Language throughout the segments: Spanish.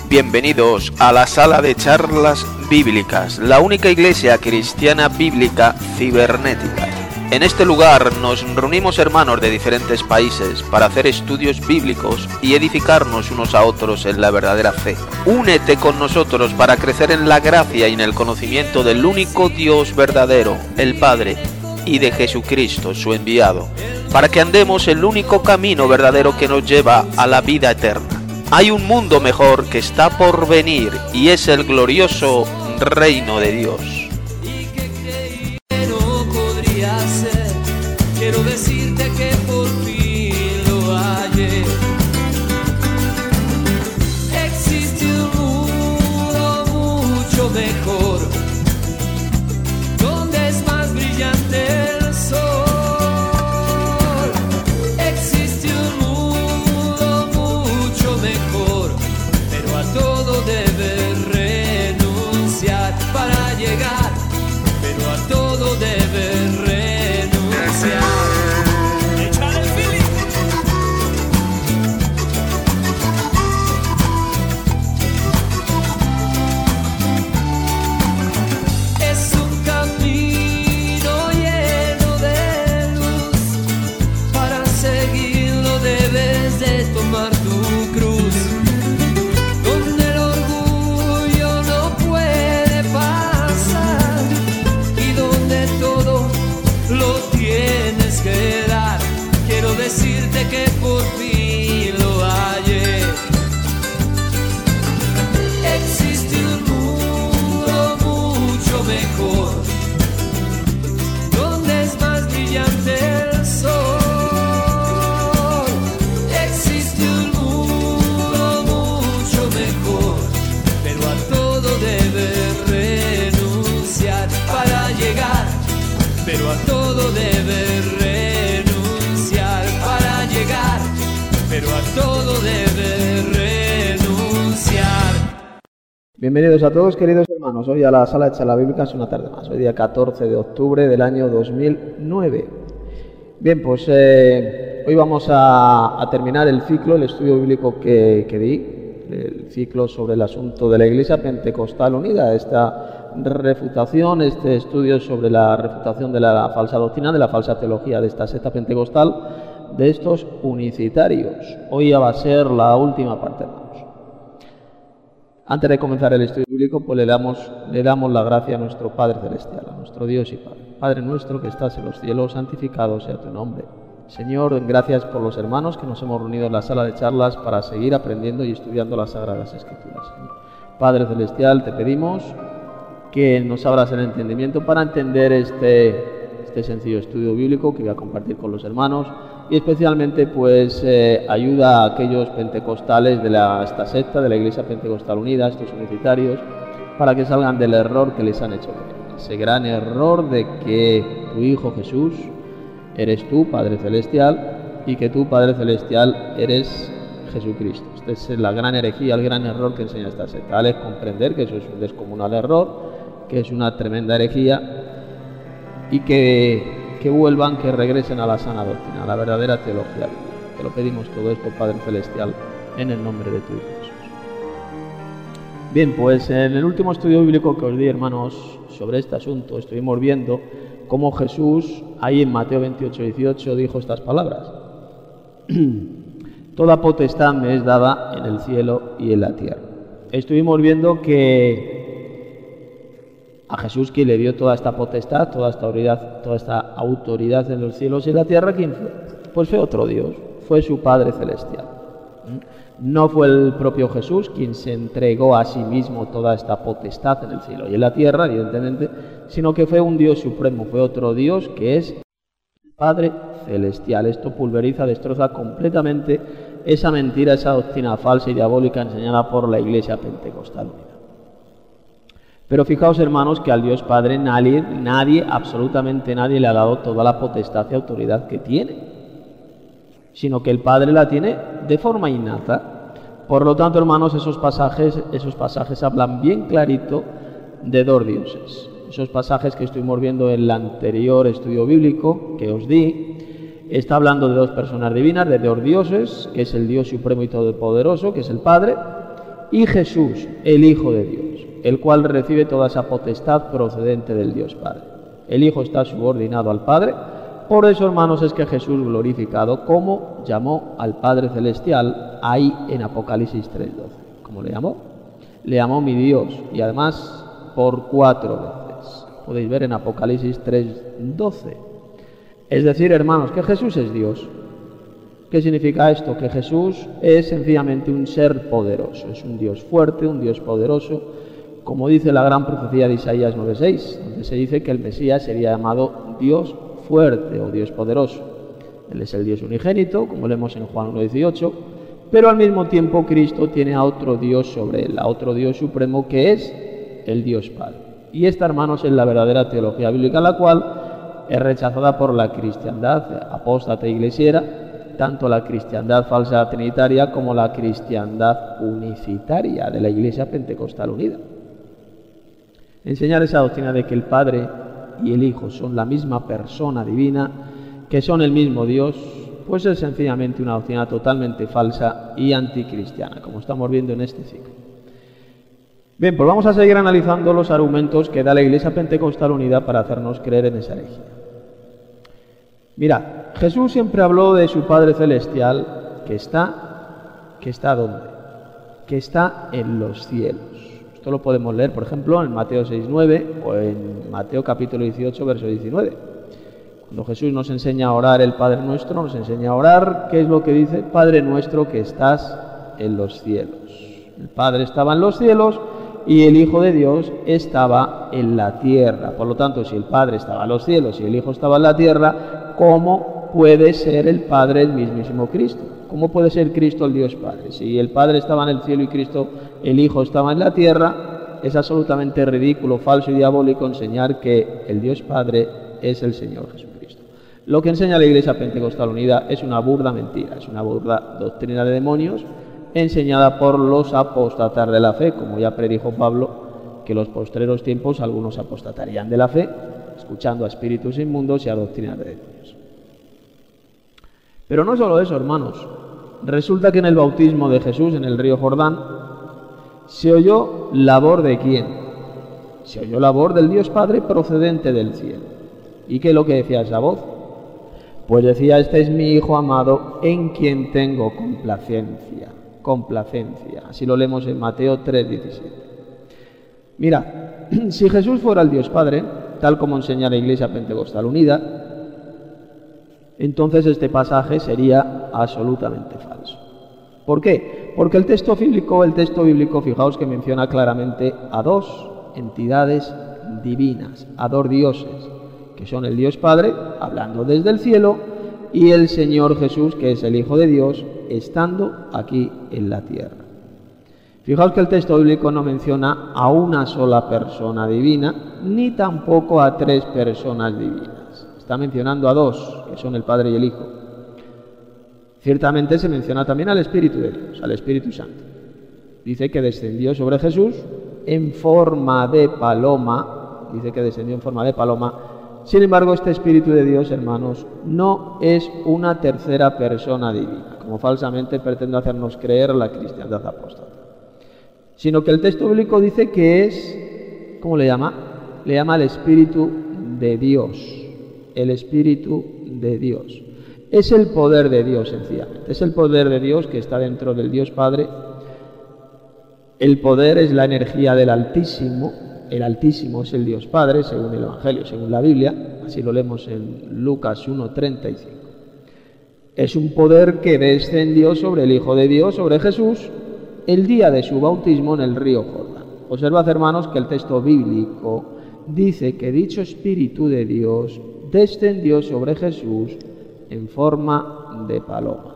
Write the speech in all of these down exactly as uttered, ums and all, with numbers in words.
Bienvenidos a la sala de charlas bíblicas, la única iglesia cristiana bíblica cibernética. En este lugar nos reunimos hermanos de diferentes países para hacer estudios bíblicos y edificarnos unos a otros en la verdadera fe. Únete con nosotros para crecer en la gracia y en el conocimiento del único Dios verdadero, el Padre, y de Jesucristo, su enviado, para que andemos el único camino verdadero que nos lleva a la vida eterna. Hay un mundo mejor que está por venir y es el glorioso reino de Dios. Quiero decirte que por fin lo hallé. Existe un mundo mucho mejor, donde es más brillante el sol. Existe un mundo mucho mejor, pero a todo debes renunciar para llegar, pero a todo debes renunciar. Decirte que por fin lo hallé. Existe un mundo mucho mejor, donde es más brillante el sol. Existe un mundo mucho mejor, pero a todo debes renunciar para llegar, pero a todo debes renunciar. Llegar, pero a todo debe renunciar. Bienvenidos a todos, queridos hermanos, hoy a la sala de charla bíblica, es una tarde más, hoy día catorce de octubre del año dos mil nueve. Bien, pues eh, hoy vamos a, a terminar el ciclo, el estudio bíblico que, que di, el ciclo sobre el asunto de la Iglesia Pentecostal Unida, esta refutación, este estudio sobre la refutación de la falsa doctrina, de la falsa teología de esta secta pentecostal, de estos unicitarios. Hoy ya va a ser la última parte, hermanos. Antes de comenzar el estudio bíblico, pues le damos, le damos la gracia a nuestro Padre Celestial, a nuestro Dios y Padre. Padre nuestro que estás en los cielos, santificado sea tu nombre. Señor, gracias por los hermanos que nos hemos reunido en la sala de charlas para seguir aprendiendo y estudiando las Sagradas Escrituras. Señor. Padre Celestial, te pedimos que nos abras el entendimiento para entender este, este sencillo estudio bíblico que voy a compartir con los hermanos. Y especialmente pues eh, ayuda a aquellos pentecostales de la, esta secta, de la Iglesia Pentecostal Unida, estos unicitarios, para que salgan del error que les han hecho ver. Ese gran error de que tu Hijo Jesús eres tú, Padre Celestial, y que tú, Padre Celestial, eres Jesucristo. Esta es la gran herejía, el gran error que enseña esta secta. Al comprender que eso es un descomunal error, que es una tremenda herejía, y que... que vuelvan, que regresen a la sana doctrina, a la verdadera teología bíblica. Te lo pedimos todo esto, Padre Celestial, en el nombre de tu Hijo Jesús. Bien, pues en el último estudio bíblico que os di, hermanos, sobre este asunto, estuvimos viendo cómo Jesús, ahí en Mateo veintiocho, dieciocho, dijo estas palabras. Toda potestad me es dada en el cielo y en la tierra. Estuvimos viendo que a Jesús, quien le dio toda esta potestad, toda esta autoridad, toda esta autoridad en los cielos y en la tierra, ¿quién fue? Pues fue otro Dios, fue su Padre Celestial. No fue el propio Jesús quien se entregó a sí mismo toda esta potestad en el cielo y en la tierra, evidentemente, sino que fue un Dios supremo, fue otro Dios que es el Padre Celestial. Esto pulveriza, destroza completamente esa mentira, esa doctrina falsa y diabólica enseñada por la Iglesia Pentecostal Unida. Pero fijaos, hermanos, que al Dios Padre nadie, nadie, absolutamente nadie le ha dado toda la potestad y autoridad que tiene, sino que el Padre la tiene de forma innata. Por lo tanto, hermanos, esos pasajes, esos pasajes hablan bien clarito de dos dioses. Esos pasajes que estuvimos viendo en el anterior estudio bíblico que os di, está hablando de dos personas divinas, de dos dioses, que es el Dios supremo y todopoderoso, que es el Padre, y Jesús, el Hijo de Dios, el cual recibe toda esa potestad procedente del Dios Padre. El Hijo está subordinado al Padre. Por eso, hermanos, es que Jesús glorificado, como llamó al Padre Celestial ahí en Apocalipsis tres doce. ¿Cómo le llamó? Le llamó mi Dios, y además por cuatro veces. Podéis ver en Apocalipsis tres doce. Es decir, hermanos, que Jesús es Dios. ¿Qué significa esto? Que Jesús es sencillamente un ser poderoso, es un Dios fuerte, un Dios poderoso, como dice la gran profecía de Isaías nueve seis, donde se dice que el Mesías sería llamado Dios fuerte o Dios poderoso. Él es el Dios unigénito, como leemos en Juan uno dieciocho, pero al mismo tiempo Cristo tiene a otro Dios sobre él, a otro Dios supremo que es el Dios Padre. Y esta, hermanos, es la verdadera teología bíblica, la cual es rechazada por la cristiandad apóstata e iglesiera, tanto la cristiandad falsa trinitaria como la cristiandad unicitaria de la Iglesia Pentecostal Unida. Enseñar esa doctrina de que el Padre y el Hijo son la misma persona divina, que son el mismo Dios, pues es sencillamente una doctrina totalmente falsa y anticristiana, como estamos viendo en este ciclo. Bien, pues vamos a seguir analizando los argumentos que da la Iglesia Pentecostal Unida para hacernos creer en esa herejía. Mira, Jesús siempre habló de su Padre Celestial, que está, que está ¿dónde? Que está en los cielos. Esto lo podemos leer, por ejemplo, en Mateo seis nueve o en Mateo capítulo dieciocho, verso diecinueve. Cuando Jesús nos enseña a orar el Padre Nuestro, nos enseña a orar, ¿qué es lo que dice? Padre nuestro que estás en los cielos. El Padre estaba en los cielos y el Hijo de Dios estaba en la tierra. Por lo tanto, si el Padre estaba en los cielos y el Hijo estaba en la tierra, ¿cómo puede ser el Padre el mismísimo Cristo? ¿Cómo puede ser Cristo el Dios Padre? Si el Padre estaba en el cielo y Cristo, el Hijo, estaba en la tierra, es absolutamente ridículo, falso y diabólico enseñar que el Dios Padre es el Señor Jesucristo. Lo que enseña la Iglesia Pentecostal Unida es una burda mentira, es una burda doctrina de demonios enseñada por los apóstatas de la fe, como ya predijo Pablo, que en los postreros tiempos algunos apostatarían de la fe, escuchando a espíritus inmundos y a doctrinas de demonios. Pero no solo eso, hermanos. Resulta que en el bautismo de Jesús en el río Jordán se oyó la voz de ¿quién? Se oyó la voz del Dios Padre procedente del cielo. ¿Y qué es lo que decía esa voz? Pues decía, este es mi Hijo amado en quien tengo complacencia. Complacencia. Así lo leemos en Mateo tres diecisiete. Mira, si Jesús fuera el Dios Padre, tal como enseña la Iglesia Pentecostal Unida, entonces este pasaje sería absolutamente falso. ¿Por qué? Porque el texto bíblico, el texto bíblico, fijaos que menciona claramente a dos entidades divinas, a dos dioses, que son el Dios Padre, hablando desde el cielo, y el Señor Jesús, que es el Hijo de Dios, estando aquí en la tierra. Fijaos que el texto bíblico no menciona a una sola persona divina, ni tampoco a tres personas divinas. Está mencionando a dos, que son el Padre y el Hijo. Ciertamente se menciona también al Espíritu de Dios, al Espíritu Santo. Dice que descendió sobre Jesús en forma de paloma, dice que descendió en forma de paloma. Sin embargo, este Espíritu de Dios, hermanos, no es una tercera persona divina, como falsamente pretende hacernos creer la cristiandad apóstata, sino que el texto bíblico dice que es, ¿cómo le llama? Le llama el Espíritu de Dios. El Espíritu de Dios. Es el poder de Dios, sencillamente. Es el poder de Dios que está dentro del Dios Padre. El poder es la energía del Altísimo. El Altísimo es el Dios Padre, según el Evangelio, según la Biblia. Así lo leemos en Lucas uno treinta y cinco. Es un poder que descendió sobre el Hijo de Dios, sobre Jesús, el día de su bautismo en el río Jordán. Observad, hermanos, que el texto bíblico dice que dicho Espíritu de Dios descendió sobre Jesús en forma de paloma.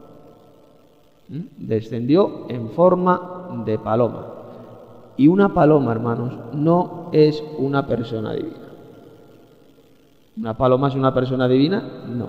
¿Mm? Descendió en forma de paloma. Y una paloma, hermanos, no es una persona divina. ¿Una paloma es una persona divina? No.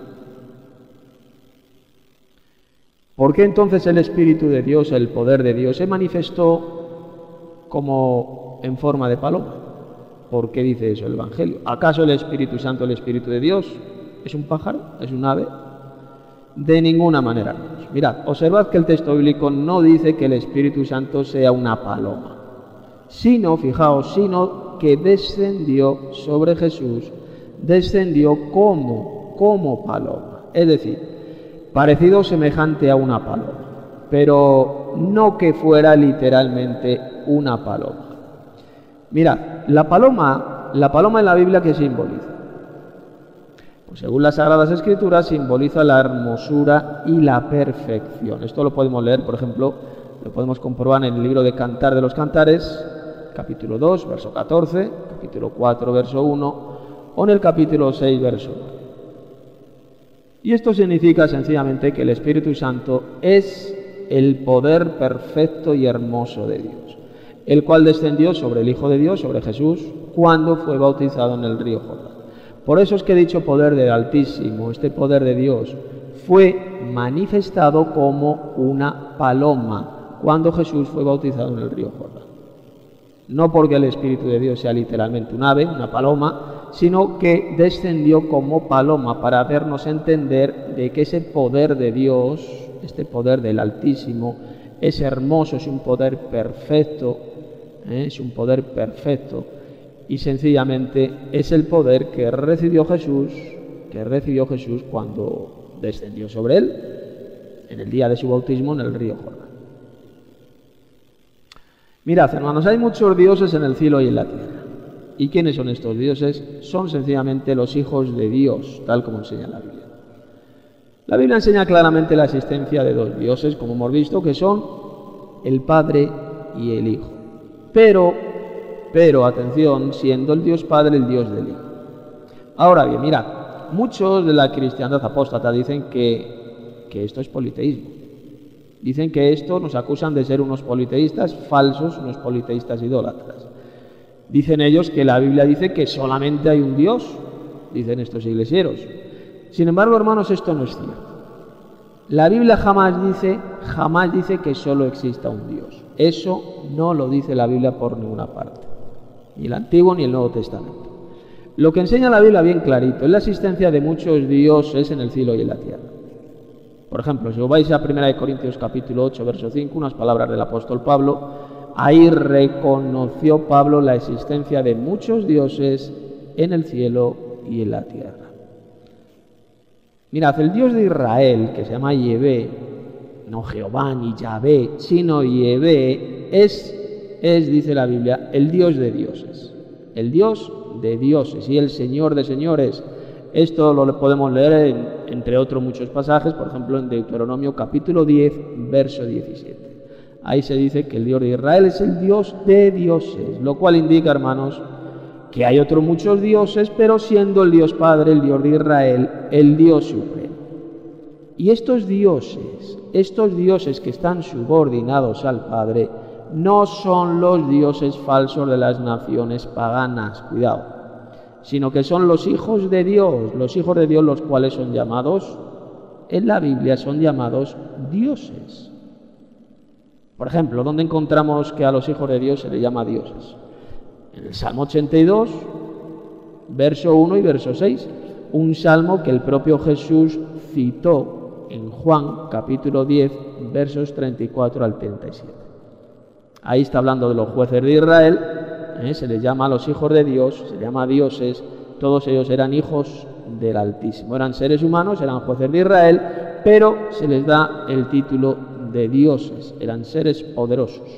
¿Por qué entonces el Espíritu de Dios, el poder de Dios, se manifestó como en forma de paloma? ¿Por qué dice eso el Evangelio? ¿Acaso el Espíritu Santo, el Espíritu de Dios, es un pájaro? ¿Es un ave? De ninguna manera, hermanos. Mirad, observad que el texto bíblico no dice que el Espíritu Santo sea una paloma, sino, fijaos, sino que descendió sobre Jesús, descendió como, como paloma, es decir, parecido semejante a una paloma, pero no que fuera literalmente una paloma. Mirad, la paloma, la paloma en la Biblia, ¿qué simboliza? Pues según las Sagradas Escrituras, simboliza la hermosura y la perfección. Esto lo podemos leer, por ejemplo, lo podemos comprobar en el libro de Cantar de los Cantares, capítulo dos, verso catorce, capítulo cuatro, verso uno, o en el capítulo seis, verso uno. Y esto significa sencillamente que el Espíritu Santo es el poder perfecto y hermoso de Dios, el cual descendió sobre el Hijo de Dios, sobre Jesús, cuando fue bautizado en el río Jordán. Por eso es que dicho poder del Altísimo, este poder de Dios, fue manifestado como una paloma cuando Jesús fue bautizado en el río Jordán. No porque el Espíritu de Dios sea literalmente un ave, una paloma, sino que descendió como paloma para hacernos entender de que ese poder de Dios, este poder del Altísimo, es hermoso, es un poder perfecto, ¿eh? es un poder perfecto. Y sencillamente es el poder que recibió Jesús, que recibió Jesús cuando descendió sobre él, en el día de su bautismo en el río Jordán. Mirad, hermanos, hay muchos dioses en el cielo y en la tierra. ¿Y quiénes son estos dioses? Son sencillamente los hijos de Dios, tal como enseña la Biblia. La Biblia enseña claramente la existencia de dos dioses, como hemos visto, que son el Padre y el Hijo. Pero Pero, atención, siendo el Dios Padre el Dios del Hijo. Ahora bien, mirad, muchos de la cristiandad apóstata dicen que, que esto es politeísmo. Dicen que esto nos acusan de ser unos politeístas falsos, unos politeístas idólatras. Dicen ellos que la Biblia dice que solamente hay un Dios, dicen estos iglesieros. Sin embargo, hermanos, esto no es cierto. La Biblia jamás dice, jamás dice que solo exista un Dios. Eso no lo dice la Biblia por ninguna parte. Ni el Antiguo ni el Nuevo Testamento. Lo que enseña la Biblia bien clarito es la existencia de muchos dioses en el cielo y en la tierra. Por ejemplo, si os vais a primera de Corintios capítulo ocho, verso cinco, unas palabras del apóstol Pablo, ahí reconoció Pablo la existencia de muchos dioses en el cielo y en la tierra. Mirad, el Dios de Israel, que se llama Yahvé, no Jehová ni Yahvé, sino Yahvé, es es, dice la Biblia, el Dios de dioses, el Dios de dioses y el Señor de señores. Esto lo podemos leer en, entre otros muchos pasajes, por ejemplo en Deuteronomio capítulo diez, verso diecisiete. Ahí se dice que el Dios de Israel es el Dios de dioses, lo cual indica, hermanos, que hay otros muchos dioses, pero siendo el Dios Padre, el Dios de Israel, el Dios supremo. Y estos dioses, estos dioses que están subordinados al Padre, no son los dioses falsos de las naciones paganas, cuidado, sino que son los hijos de Dios, los hijos de Dios los cuales son llamados, en la Biblia son llamados dioses. Por ejemplo, ¿dónde encontramos que a los hijos de Dios se les llama dioses? En el Salmo ochenta y dos, verso uno y verso seis, un salmo que el propio Jesús citó en Juan capítulo diez, versos treinta y cuatro al treinta y siete. Ahí está hablando de los jueces de Israel, ¿eh? Se les llama a los hijos de Dios, se les llama dioses, todos ellos eran hijos del Altísimo, eran seres humanos, eran jueces de Israel, pero se les da el título de dioses, eran seres poderosos.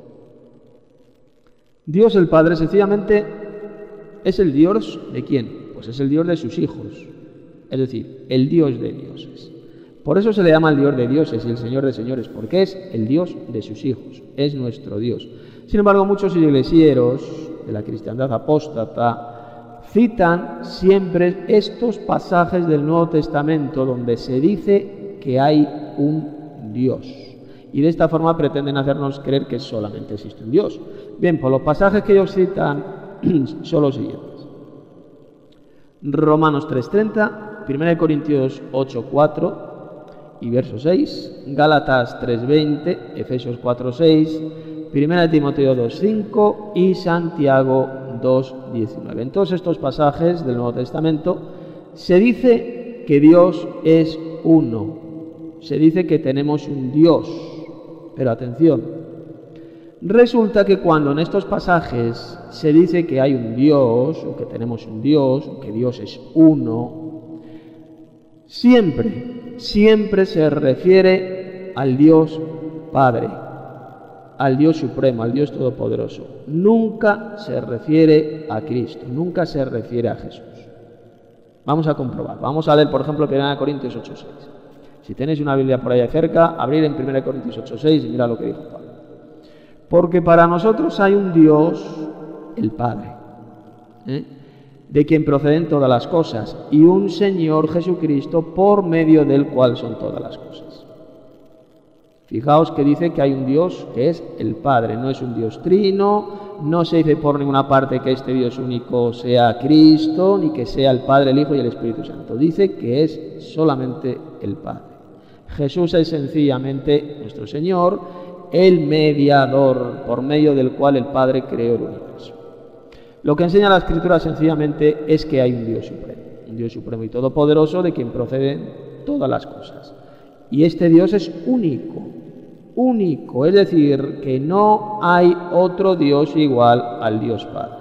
Dios el Padre sencillamente es el Dios ¿de quién? Pues es el Dios de sus hijos, es decir, el Dios de dioses. Por eso se le llama el Dios de dioses y el Señor de señores, porque es el Dios de sus hijos, es nuestro Dios. Sin embargo, muchos iglesieros de la cristiandad apóstata citan siempre estos pasajes del Nuevo Testamento donde se dice que hay un Dios. Y de esta forma pretenden hacernos creer que solamente existe un Dios. Bien, pues los pasajes que ellos citan son los siguientes. Romanos tres treinta, primera de Corintios ocho cuatro y verso seis, Gálatas tres veinte, Efesios cuatro seis, primera de Timoteo dos cinco y Santiago dos diecinueve. En todos estos pasajes del Nuevo Testamento se dice que Dios es uno, se dice que tenemos un Dios, pero atención, resulta que cuando en estos pasajes se dice que hay un Dios, o que tenemos un Dios, o que Dios es uno, siempre, siempre se refiere al Dios Padre, al Dios Supremo, al Dios Todopoderoso. Nunca se refiere a Cristo, nunca se refiere a Jesús. Vamos a comprobar. Vamos a leer, por ejemplo, primera Corintios ocho seis. Si tenéis una Biblia por ahí cerca, abrir en primera Corintios ocho seis y mira lo que dijo Pablo. Porque para nosotros hay un Dios, el Padre, ¿eh? de quien proceden todas las cosas, y un Señor Jesucristo, por medio del cual son todas las cosas. Fijaos que dice que hay un Dios que es el Padre, no es un Dios trino, no se dice por ninguna parte que este Dios único sea Cristo, ni que sea el Padre, el Hijo y el Espíritu Santo. Dice que es solamente el Padre. Jesús es sencillamente nuestro Señor, el mediador por medio del cual el Padre creó el universo. Lo que enseña la Escritura sencillamente es que hay un Dios supremo, un Dios supremo y todopoderoso de quien proceden todas las cosas. Y este Dios es único, único, es decir, que no hay otro Dios igual al Dios Padre.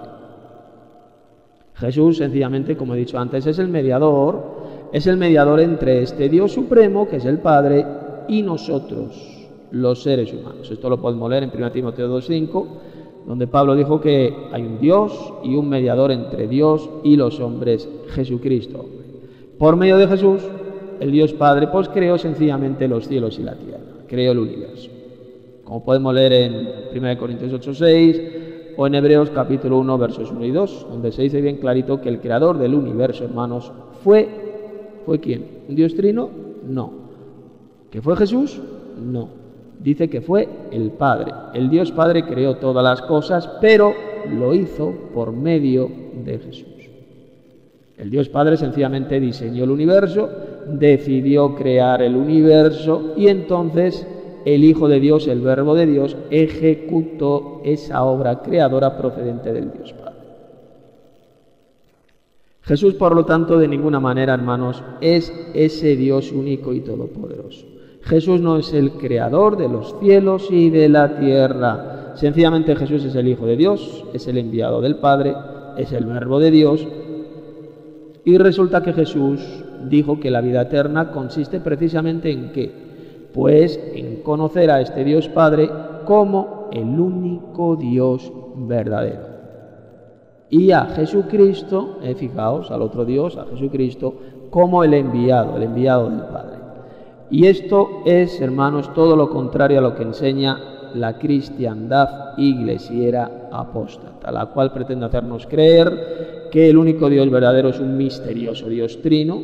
Jesús, sencillamente, como he dicho antes, es el mediador, es el mediador entre este Dios supremo, que es el Padre, y nosotros, los seres humanos. Esto lo podemos leer en primera Timoteo dos cinco, donde Pablo dijo que hay un Dios y un mediador entre Dios y los hombres, Jesucristo. Por medio de Jesús, el Dios Padre, pues creó sencillamente los cielos y la tierra, creó el universo. Como podemos leer en primera Corintios ocho seis o en Hebreos capítulo uno, versos uno y dos, donde se dice bien clarito que el creador del universo, hermanos, fue, ¿fue quién? ¿Un Dios trino? No. ¿Que fue Jesús? No. Dice que fue el Padre. El Dios Padre creó todas las cosas, pero lo hizo por medio de Jesús. El Dios Padre sencillamente diseñó el universo, decidió crear el universo y entonces el Hijo de Dios, el Verbo de Dios, ejecutó esa obra creadora procedente del Dios Padre. Jesús, por lo tanto, de ninguna manera, hermanos, es ese Dios único y todopoderoso. Jesús no es el creador de los cielos y de la tierra. Sencillamente Jesús es el Hijo de Dios, es el enviado del Padre, es el Verbo de Dios. Y resulta que Jesús dijo que la vida eterna consiste precisamente en ¿qué? Pues en conocer a este Dios Padre como el único Dios verdadero. Y a Jesucristo, eh, fijaos, al otro Dios, a Jesucristo, como el enviado, el enviado del Padre. Y esto es, hermanos, todo lo contrario a lo que enseña la cristiandad iglesiera apóstata, la cual pretende hacernos creer que el único Dios verdadero es un misterioso Dios trino.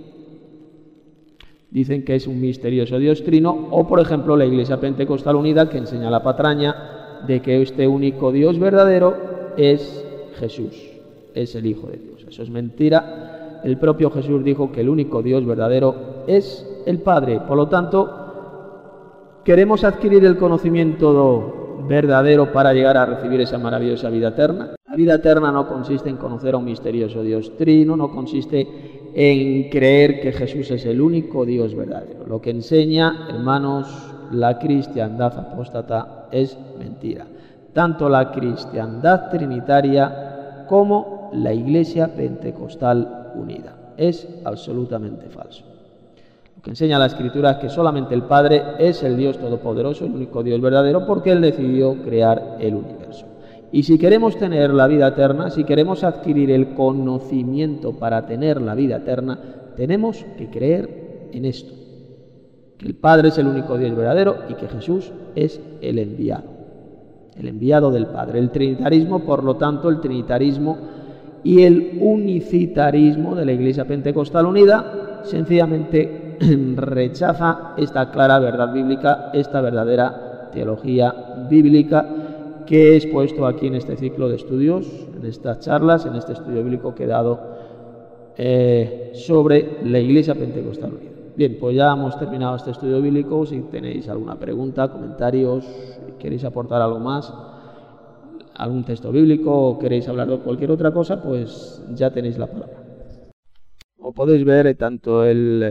Dicen que es un misterioso Dios trino, o por ejemplo la Iglesia Pentecostal Unida, que enseña la patraña de que este único Dios verdadero es Jesús, es el Hijo de Dios. Eso es mentira. El propio Jesús dijo que el único Dios verdadero es el Padre. Por lo tanto, queremos adquirir el conocimiento verdadero para llegar a recibir esa maravillosa vida eterna. La vida eterna no consiste en conocer a un misterioso Dios trino, no consiste en creer que Jesús es el único Dios verdadero. Lo que enseña, hermanos, la cristiandad apóstata es mentira. Tanto la cristiandad trinitaria como la Iglesia Pentecostal Unida. Es absolutamente falso. Lo que enseña la Escritura es que solamente el Padre es el Dios todopoderoso, el único Dios verdadero, porque Él decidió crear el universo. Y si queremos tener la vida eterna, si queremos adquirir el conocimiento para tener la vida eterna, tenemos que creer en esto, que el Padre es el único Dios verdadero y que Jesús es el enviado, el enviado del Padre. El trinitarismo, por lo tanto, el trinitarismo y el unicitarismo de la Iglesia Pentecostal Unida sencillamente rechaza esta clara verdad bíblica, esta verdadera teología bíblica que he expuesto aquí en este ciclo de estudios, en estas charlas, en este estudio bíblico que he dado eh, sobre la Iglesia Pentecostal Unida. Bien, pues ya hemos terminado este estudio bíblico. Si tenéis alguna pregunta, comentarios, queréis aportar algo más, algún texto bíblico o queréis hablar de cualquier otra cosa, pues ya tenéis la palabra. Como podéis ver, tanto el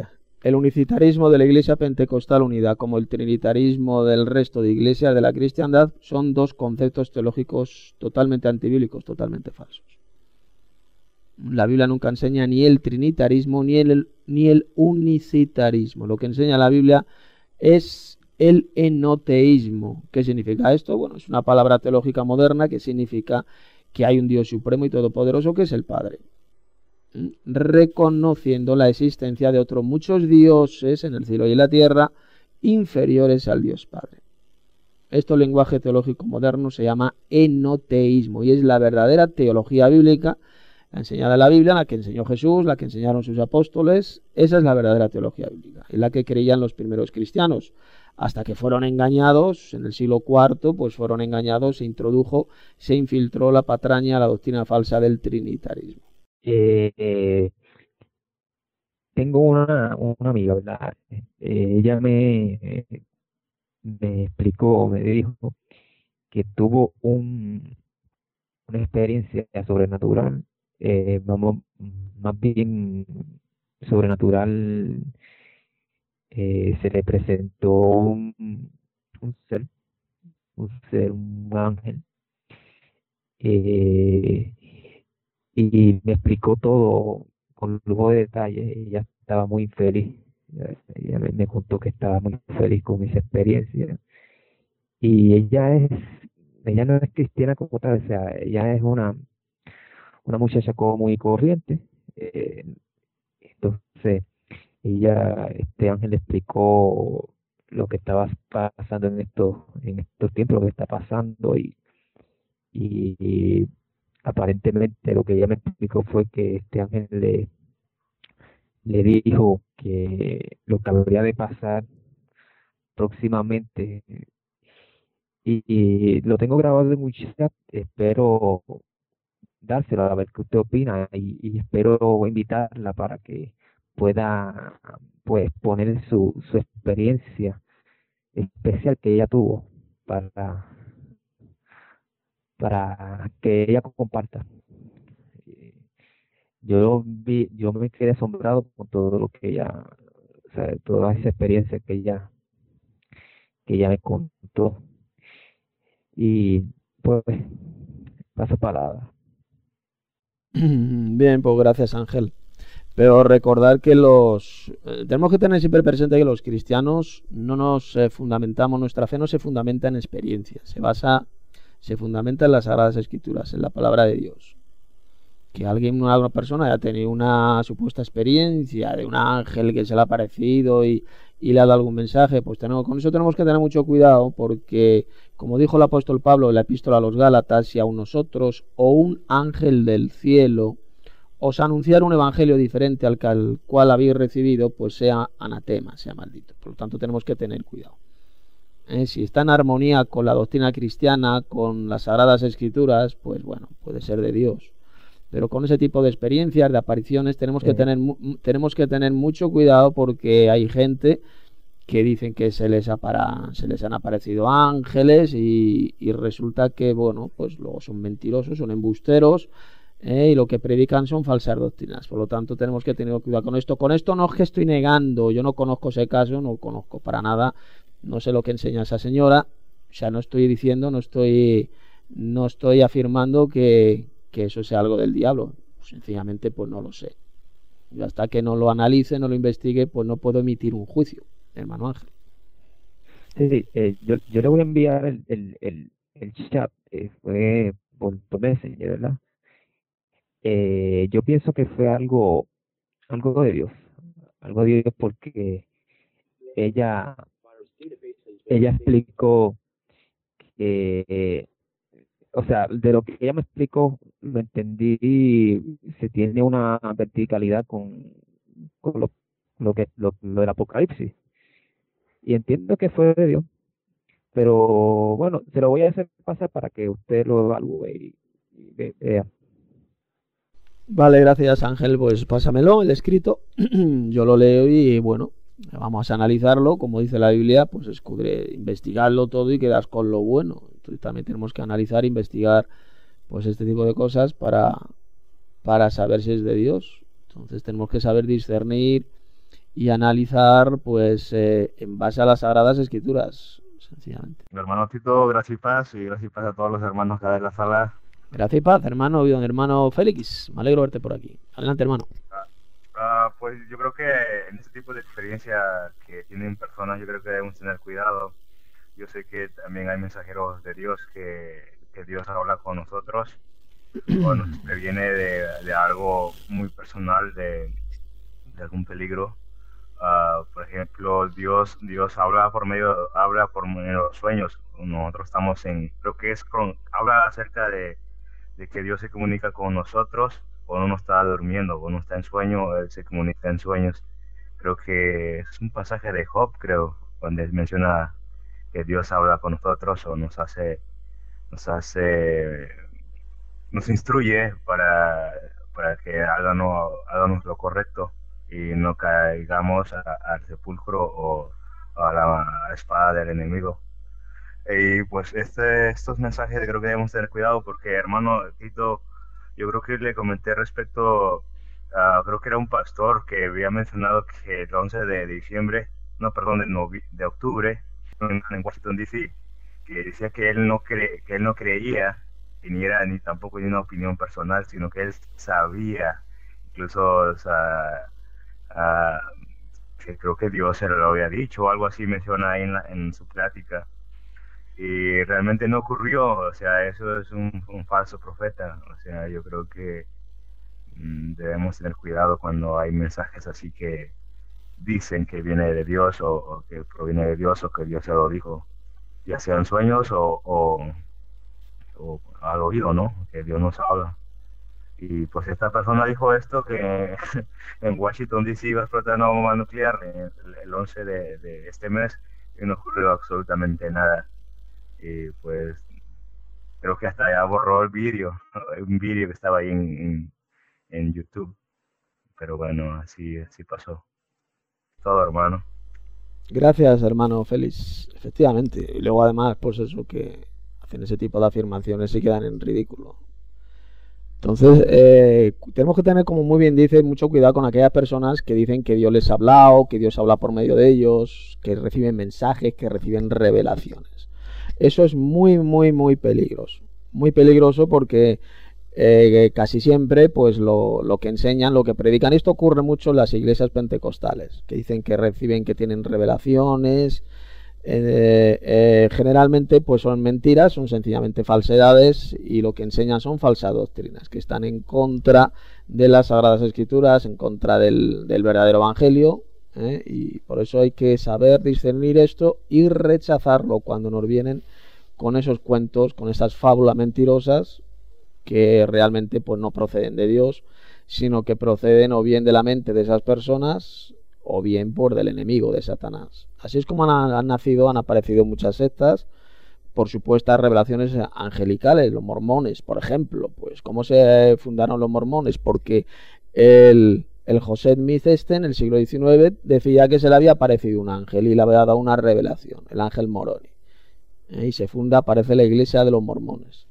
el unicitarismo de la Iglesia Pentecostal Unida como el trinitarismo del resto de iglesias de la cristiandad son dos conceptos teológicos totalmente antibíblicos, totalmente falsos. La Biblia nunca enseña ni el trinitarismo ni el, ni el unicitarismo. Lo que enseña la Biblia es el enoteísmo. ¿Qué significa esto? Bueno, es una palabra teológica moderna que significa que hay un Dios supremo y todopoderoso que es el Padre, reconociendo la existencia de otros muchos dioses en el cielo y en la tierra inferiores al Dios Padre. Este lenguaje teológico moderno se llama enoteísmo y es la verdadera teología bíblica, la enseñada en la Biblia, la que enseñó Jesús, la que enseñaron sus apóstoles. Esa es la verdadera teología bíblica, en la que creían los primeros cristianos, hasta que fueron engañados en el siglo cuarto, pues fueron engañados, se introdujo, se infiltró la patraña, la doctrina falsa del trinitarismo. Eh, eh, tengo una, una amiga, ¿verdad? Eh, ella me, eh, me explicó, me dijo que tuvo un, una experiencia sobrenatural, eh, vamos, más bien sobrenatural. Eh, se le presentó un, un ser, un ser, un ángel, eh, y me explicó todo con lujo de detalle. Ella estaba muy feliz, ella, ella me, me contó que estaba muy feliz con esa experiencia. Y ella es, ella no es cristiana como tal, o sea, ella es una, una muchacha común y corriente. Eh, entonces, ella, este ángel le explicó lo que estaba pasando en estos, en estos tiempos, lo que está pasando, y, y, y aparentemente lo que ella me explicó fue que este ángel le, le dijo que lo que habría de pasar próximamente, y, y lo tengo grabado en un chat, espero dárselo a ver qué usted opina, y, y espero invitarla para que pueda, pues, poner su, su experiencia especial que ella tuvo para, para que ella comparta. Yo vi, yo me quedé asombrado con todo lo que ella, o sea, toda esa experiencia que ella, que ella me contó. Y pues paso palabra. Bien, pues gracias, Ángel. Pero recordar que los eh, tenemos que tener siempre presente que los cristianos no nos eh, fundamentamos, nuestra fe no se fundamenta en experiencias, se basa, se fundamenta en las Sagradas Escrituras, en la palabra de Dios. Que alguien, una, una persona haya tenido una supuesta experiencia de un ángel que se le ha aparecido y, y le ha dado algún mensaje, pues tenemos, con eso tenemos que tener mucho cuidado, porque como dijo el apóstol Pablo en la epístola a los Gálatas, si a nosotros o un ángel del cielo os anunciar un evangelio diferente al, al cual habéis recibido, pues sea anatema, sea maldito. Por lo tanto, tenemos que tener cuidado. ¿Eh? Si está en armonía con la doctrina cristiana, con las Sagradas Escrituras, pues bueno, puede ser de Dios. Pero con ese tipo de experiencias, de apariciones, tenemos que tener, tenemos que tener mucho cuidado, porque hay gente que dicen que se les, apara, se les han aparecido ángeles y, y resulta que, bueno, pues luego son mentirosos, son embusteros, Eh, y lo que predican son falsas doctrinas. Por lo tanto, tenemos que tener cuidado con esto. Con esto no es que estoy negando, yo no conozco ese caso, no conozco para nada, no sé lo que enseña esa señora, o sea, no estoy diciendo, no estoy no estoy afirmando que, que eso sea algo del diablo, sencillamente pues no lo sé. Y hasta que no lo analice, no lo investigue, pues no puedo emitir un juicio, hermano Ángel. Sí, sí, eh, yo, yo le voy a enviar el, el, el, el chat, eh, fue por, por Messenger, ¿verdad? Eh, yo pienso que fue algo, algo de Dios, algo de Dios, porque ella, ella explicó que, eh, o sea, de lo que ella me explicó, lo entendí, se tiene una verticalidad con, con lo, lo que lo, lo del Apocalipsis, y entiendo que fue de Dios, pero bueno, se lo voy a hacer pasar para que usted lo evalúe y, y vea. Vale, gracias, Ángel, pues pásamelo, el escrito, yo lo leo y bueno, vamos a analizarlo, como dice la Biblia, pues escudre, investigarlo todo y quedas con lo bueno. Entonces también tenemos que analizar, investigar pues este tipo de cosas para, para saber si es de Dios. Entonces tenemos que saber discernir y analizar pues eh, en base a las Sagradas Escrituras, sencillamente. Mi hermano Tito, gracias y paz, y gracias y paz a todos los hermanos que hay en la sala. Gracias y paz, hermano, don hermano Félix. Me alegro verte por aquí. Adelante, hermano. Ah, ah, pues yo creo que en este tipo de experiencia que tienen personas, yo creo que debemos tener cuidado. Yo sé que también hay mensajeros de Dios que, que Dios habla con nosotros, o nos previene de, de algo muy personal, de, de algún peligro. Uh, por ejemplo, Dios Dios habla por medio habla por medio de los sueños. Nosotros estamos en, creo que es con, habla acerca de, de que Dios se comunica con nosotros cuando uno está durmiendo, cuando uno está en sueño, Él se comunica en sueños. Creo que es un pasaje de Job, creo, donde menciona que Dios habla con nosotros o nos hace nos hace nos instruye para, para que hagamos, hagamos lo correcto y no caigamos a, al sepulcro o a la espada del enemigo. Y pues este, estos mensajes creo que debemos tener cuidado porque, hermano Tito, yo creo que le comenté respecto, uh, creo que era un pastor que había mencionado que el once de diciembre, no, perdón, de, novi, de octubre, en, en Washington D C, que decía que él no, cre, que él no creía, ni era ni tampoco ni una opinión personal, sino que él sabía, incluso, o sea, Uh, que creo que Dios se lo había dicho o algo así, menciona ahí en, la, en su plática, y realmente no ocurrió. O sea, eso es un, un falso profeta. O sea, yo creo que mm, debemos tener cuidado cuando hay mensajes así que dicen que viene de Dios o, o que proviene de Dios o que Dios se lo dijo, ya sean sueños o, o, o al oído, ¿no? Que Dios nos habla. Y pues esta persona dijo esto, que en Washington D C iba a explotar una bomba nuclear el, el once de, de este mes, y no ocurrió absolutamente nada. Y pues creo que hasta ya borró el vídeo, un vídeo que estaba ahí en, en, en YouTube. Pero bueno, así, así pasó. Todo, hermano. Gracias, hermano Félix. Efectivamente. Y luego además, pues eso, que hacen ese tipo de afirmaciones y quedan en ridículo. Entonces, eh, tenemos que tener, como muy bien dice, mucho cuidado con aquellas personas que dicen que Dios les ha hablado, que Dios habla por medio de ellos, que reciben mensajes, que reciben revelaciones. Eso es muy, muy, muy peligroso. Muy peligroso porque eh, casi siempre pues lo, lo que enseñan, lo que predican, esto ocurre mucho en las iglesias pentecostales, que dicen que reciben, que tienen revelaciones. Eh, eh, generalmente pues son mentiras, son sencillamente falsedades, y lo que enseñan son falsas doctrinas que están en contra de las Sagradas Escrituras, en contra del, del verdadero Evangelio, ¿eh? Y por eso hay que saber discernir esto y rechazarlo cuando nos vienen con esos cuentos, con esas fábulas mentirosas que realmente pues no proceden de Dios, sino que proceden o bien de la mente de esas personas o bien por del enemigo, de Satanás. Así es como han, han nacido, han aparecido muchas sectas por supuestas revelaciones angelicales. Los mormones, por ejemplo, pues ¿cómo se fundaron los mormones? Porque el, el José Smith este en el siglo diecinueve decía que se le había aparecido un ángel y le había dado una revelación, el ángel Moroni, ¿eh? Y se funda, aparece la iglesia de los mormones.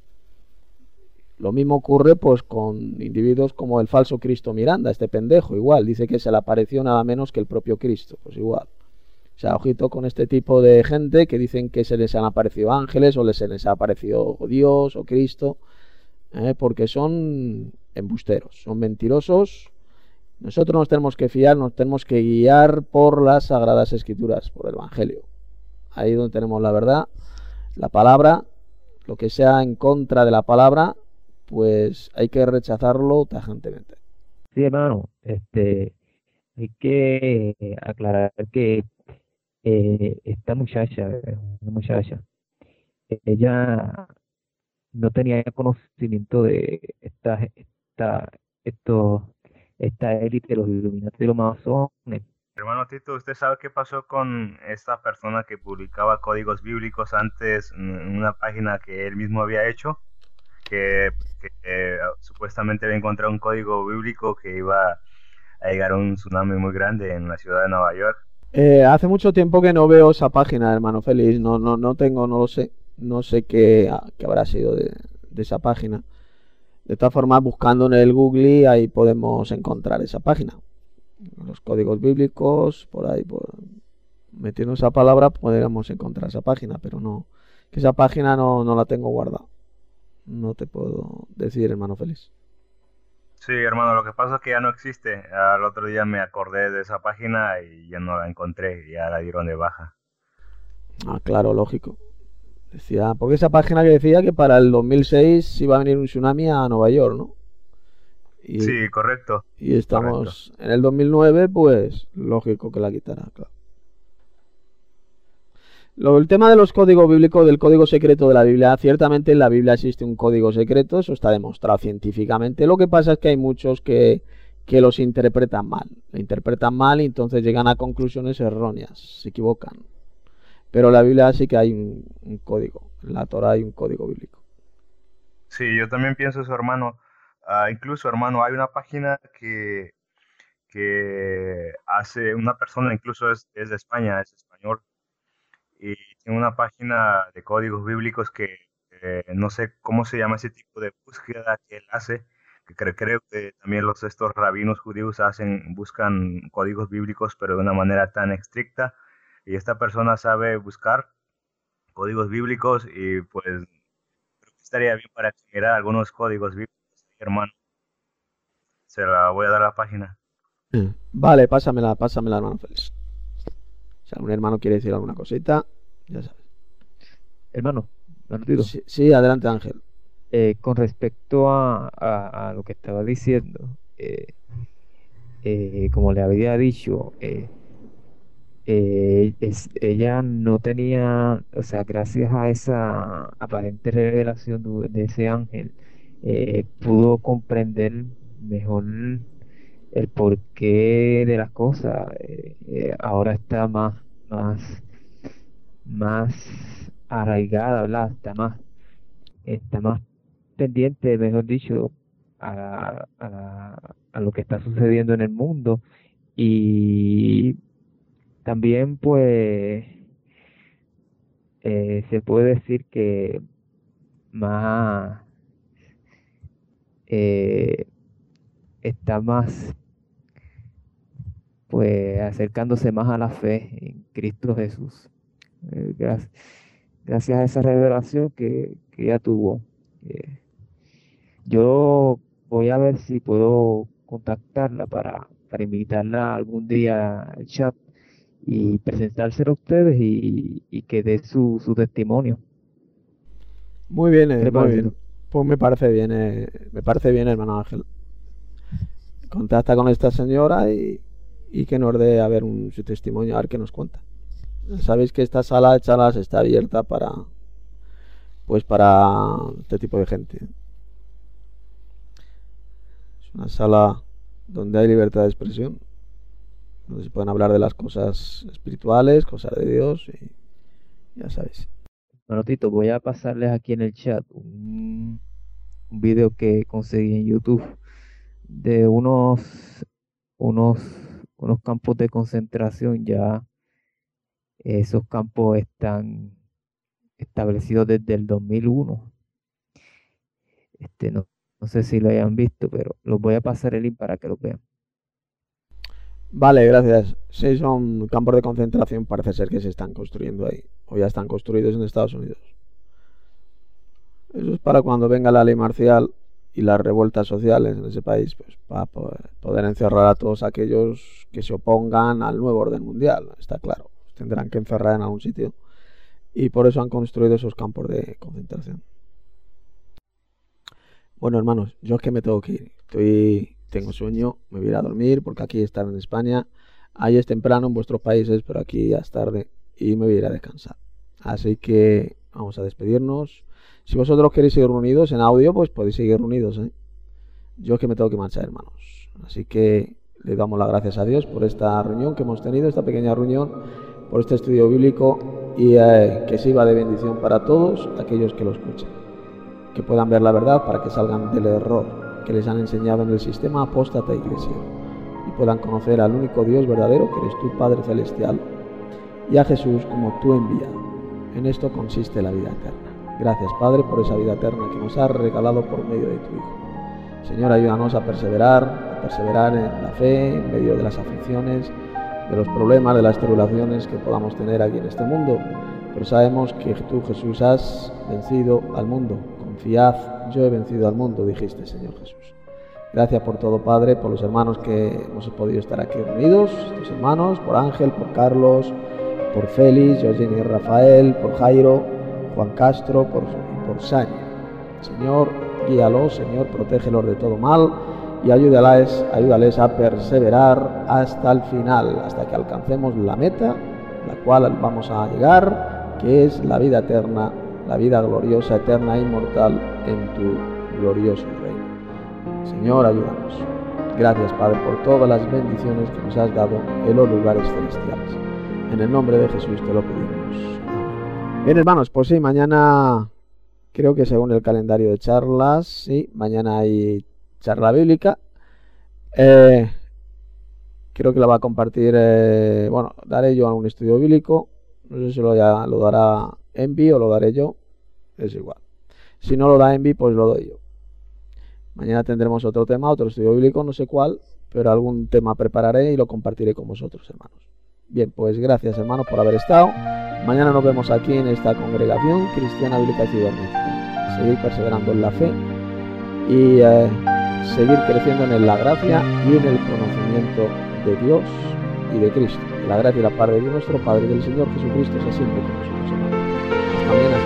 Lo mismo ocurre pues con individuos como el falso Cristo Miranda, este pendejo, igual, dice que se le apareció nada menos que el propio Cristo, pues igual. O sea, ojito con este tipo de gente que dicen que se les han aparecido ángeles o se les ha aparecido Dios o Cristo, ¿eh? Porque son embusteros, son mentirosos. Nosotros nos tenemos que fiar, nos tenemos que guiar por las Sagradas Escrituras, por el Evangelio. Ahí es donde tenemos la verdad, la palabra. Lo que sea en contra de la palabra, pues hay que rechazarlo tajantemente. Sí, hermano, este, hay que aclarar que eh, esta muchacha, una muchacha, ella no tenía conocimiento de esta, esta, esto, esta élite de los Illuminati y los masones. Hermano Tito, ¿usted sabe qué pasó con esta persona que publicaba códigos bíblicos antes en una página que él mismo había hecho? Que, que eh, supuestamente había encontrado un código bíblico que iba a llegar a un tsunami muy grande en la ciudad de Nueva York. Eh, hace mucho tiempo que no veo esa página, hermano Félix. No, no, no tengo, no lo sé. No sé qué, qué habrá sido de, de esa página. De todas formas, buscando en el Google, ahí podemos encontrar esa página. los códigos bíblicos, por ahí, por, metiendo esa palabra podríamos encontrar esa página, pero no, que esa página no, no la tengo guardada. No te puedo decir, hermano Félix. Sí, hermano, lo que pasa es que ya no existe. Al otro día me acordé de esa página y ya no la encontré, ya la dieron de baja. Ah, claro, lógico. Decía, porque esa página que decía que para el dos mil seis iba a venir un tsunami a Nueva York, ¿no? Y, Sí, correcto. y estamos en el dos mil nueve, pues lógico que la quitará, claro. Lo, el tema de los códigos bíblicos, del código secreto de la Biblia, ciertamente en la Biblia existe un código secreto, eso está demostrado científicamente. Lo que pasa es que hay muchos que, que los interpretan mal, lo interpretan mal y entonces llegan a conclusiones erróneas, se equivocan. Pero en la Biblia sí que hay un, un código, en la Torah hay un código bíblico. Sí, yo también pienso eso, hermano. Ah, incluso, hermano, hay una página que, que hace una persona, incluso es, es de España, es español, y tiene una página de códigos bíblicos que eh, no sé cómo se llama ese tipo de búsqueda que él hace, que cre- creo que también los estos rabinos judíos hacen, buscan códigos bíblicos, pero de una manera tan estricta, y esta persona sabe buscar códigos bíblicos y pues creo que estaría bien para generar algunos códigos bíblicos, hermano. Se la voy a dar a la página. Eh, Vale, pásamela, pásamela, hermano Félix. Si algún hermano quiere decir alguna cosita, ya sabes. Hermano, Manolito, Sí, sí, adelante, Ángel. eh, con respecto a, a- a lo que estaba diciendo, eh, eh, como le había dicho, eh, eh, es- ella no tenía, o sea, gracias a esa aparente revelación de, de ese ángel, eh, pudo comprender mejor el porqué de las cosas. Eh, eh, ahora está más, más, más arraigada, ¿verdad? Está más, está más pendiente, mejor dicho, a, a, a lo que está sucediendo en el mundo. Y también, pues, eh, se puede decir que más eh, está más, pues, acercándose más a la fe en Cristo Jesús. Eh, gra- gracias a esa revelación que, que ella tuvo. Eh, yo voy a ver si puedo contactarla para, para invitarla algún día al chat y presentárselo a ustedes y, y que dé su, su testimonio. Muy bien, ¿Qué eh, le muy parece? bien. Pues me parece bien, eh, me parece bien, hermano Ángel. Contacta con esta señora y, y que nos dé a ver un, su testimonio, a ver qué nos cuenta. Sabéis que esta sala de charlas está abierta para, pues para este tipo de gente. Es una sala donde hay libertad de expresión, donde se pueden hablar de las cosas espirituales, cosas de Dios y ya sabéis. Bueno, Tito, voy a pasarles aquí en el chat un, un video que conseguí en YouTube de unos, unos, unos campos de concentración. Ya esos campos están establecidos desde el dos mil uno. Este, no, no sé si lo hayan visto, pero los voy a pasar el link para que lo vean. Vale, gracias. Sí, son campos de concentración, parece ser que se están construyendo ahí, o ya están construidos en Estados Unidos. Eso es para cuando venga la ley marcial y las revueltas sociales en ese país, pues para poder, poder encerrar a todos aquellos que se opongan al nuevo orden mundial, está claro. Los tendrán que encerrar en algún sitio y por eso han construido esos campos de concentración. Bueno, hermanos, yo es que me tengo que ir. Estoy, tengo sueño, me voy a ir a dormir porque aquí estar en España, ahí es temprano en vuestros países, pero aquí ya es tarde y me voy a ir a descansar. Así que vamos a despedirnos. Si vosotros queréis seguir reunidos en audio, pues podéis seguir reunidos, ¿eh? Yo es que me tengo que marchar, hermanos. Así que le damos las gracias a Dios por esta reunión que hemos tenido, esta pequeña reunión, por este estudio bíblico y eh, que sirva de bendición para todos aquellos que lo escuchen. Que puedan ver la verdad para que salgan del error que les han enseñado en el sistema apóstata iglesia y puedan conocer al único Dios verdadero que eres tu Padre Celestial y a Jesús como tú enviado. En esto consiste la vida eterna. Gracias, Padre, por esa vida eterna que nos has regalado por medio de tu Hijo. Señor, ayúdanos a perseverar, a perseverar en la fe, en medio de las aflicciones, de los problemas, de las tribulaciones que podamos tener aquí en este mundo. Pero sabemos que tú, Jesús, has vencido al mundo. Confiad, yo he vencido al mundo, dijiste, Señor Jesús. Gracias por todo, Padre, por los hermanos que hemos podido estar aquí reunidos, estos hermanos, por Ángel, por Carlos, por Félix, Eugenia y Rafael, por Jairo, Juan Castro, por, por Sania. Señor, guíalos, Señor, protégelos de todo mal y ayúdales, ayúdales a perseverar hasta el final, hasta que alcancemos la meta, la cual vamos a llegar, que es la vida eterna, la vida gloriosa, eterna e inmortal en tu glorioso reino. Señor, ayúdanos. Gracias, Padre, por todas las bendiciones que nos has dado en los lugares celestiales. En el nombre de Jesús te lo pedimos. Amén. Bien, hermanos, pues sí, mañana, creo que según el calendario de charlas, sí, mañana hay charla bíblica. Eh, creo que la va a compartir, eh, bueno, daré yo a un estudio bíblico. No sé si lo, ya, lo dará Envi o lo daré yo. Es igual. Si no lo da Envi, pues lo doy yo. Mañana tendremos otro tema, otro estudio bíblico, no sé cuál, pero algún tema prepararé y lo compartiré con vosotros, hermanos. Bien, pues gracias, hermanos, por haber estado. Mañana nos vemos aquí en esta congregación cristiana bíblica cibernética. Seguir perseverando en la fe y eh, seguir creciendo en la gracia y en el conocimiento de Dios y de Cristo. La gracia y la paz de Dios nuestro Padre y del Señor Jesucristo sea siempre con nosotros, hermanos. Hasta mañana.